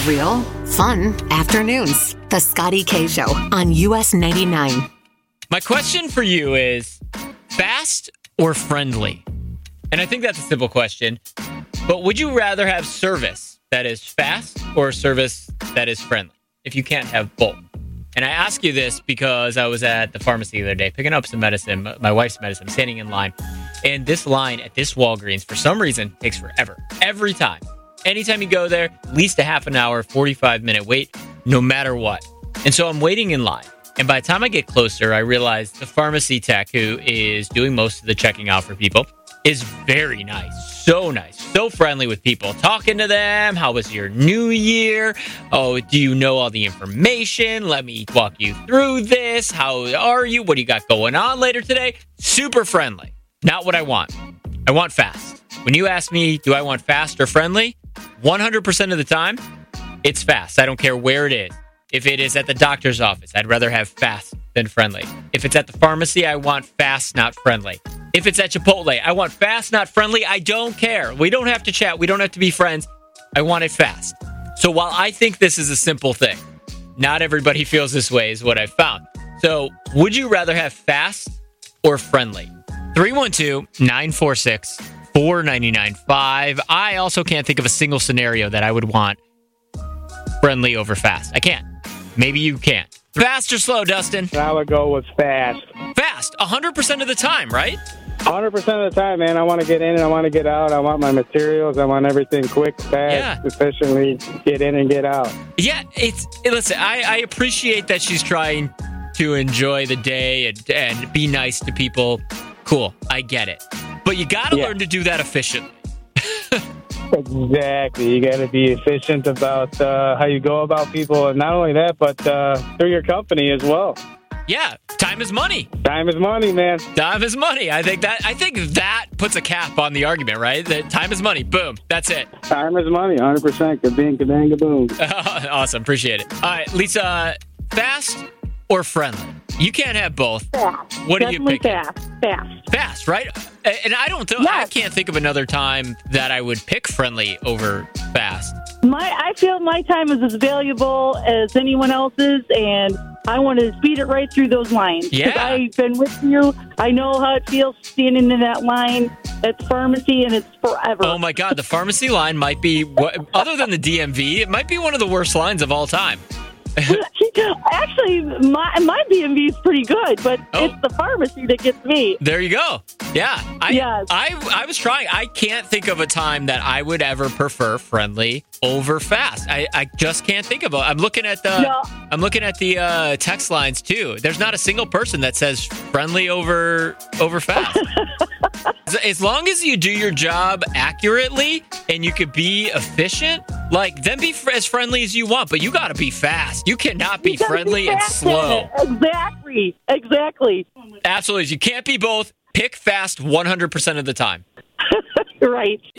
real, fun afternoons. The Scotty K Show on US 99. My question for you is fast or friendly? And I think that's a simple question. But would you rather have service that is fast or service that is friendly if you can't have both? And I ask you this because I was at the pharmacy the other day picking up some medicine, my wife's medicine, standing in line. And this line at this Walgreens, for some reason, takes forever. Every time. Anytime you go there, at least a half an hour, 45-minute wait, no matter what. And so I'm waiting in line. And by the time I get closer, I realize the pharmacy tech who is doing most of the checking out for people is very nice, so friendly with people, talking to them. How was your new year? Oh, do you know all the information? Let me walk you through this. How are you? What do you got going on later today? Super friendly. Not what I want. I want fast. When you ask me, do I want fast or friendly? 100% of the time, it's fast. I don't care where it is. If it is at the doctor's office, I'd rather have fast than friendly. If it's at the pharmacy, I want fast, not friendly. If it's at Chipotle, I want fast, not friendly. I don't care. We don't have to chat. We don't have to be friends. I want it fast. So while I think this is a simple thing, not everybody feels this way is what I've found. So would you rather have fast or friendly? 312-946-4995. I also can't think of a single scenario that I would want friendly over fast. I can't. Maybe you can. Fast or slow, Dustin? I would go with fast. Fast, 100% of the time, right? 100% of the time, man. I want to get in and I want to get out. I want my materials. I want everything quick, fast, efficiently, get in and get out. Yeah, listen, I appreciate that she's trying to enjoy the day and be nice to people. Cool, I get it. But you got to learn to do that efficiently. Exactly. You got to be efficient about how you go about people. And not only that, but through your company as well. Yeah. Time is money. Time is money, man. Time is money. I think that puts a cap on the argument, right? That time is money. Boom. That's it. Time is money. 100%. Kabing, kabang, kaboom. Awesome. Appreciate it. All right, Lisa, fast or friendly? You can't have both. Fast. What are you picking? Fast. Fast, right? And I can't think of another time that I would pick friendly over fast. I feel my time is as valuable as anyone else's, and I want to speed it right through those lines. Yeah. I've been with you. I know how it feels standing in that line at the pharmacy, and it's forever. Oh, my God. The pharmacy line might be, other than the DMV, it might be one of the worst lines of all time. Actually, my DMV is pretty good, but it's the pharmacy that gets me. There you go. Yeah. Yes. I was trying. I can't think of a time that I would ever prefer friendly over fast. I just can't think of it. I'm looking at the text lines too. There's not a single person that says friendly over fast. As long as you do your job accurately and you could be efficient, then be as friendly as you want, but you got to be fast. You cannot be friendly and slow. Exactly. Absolutely. You can't be both. Pick fast 100% of the time. Right.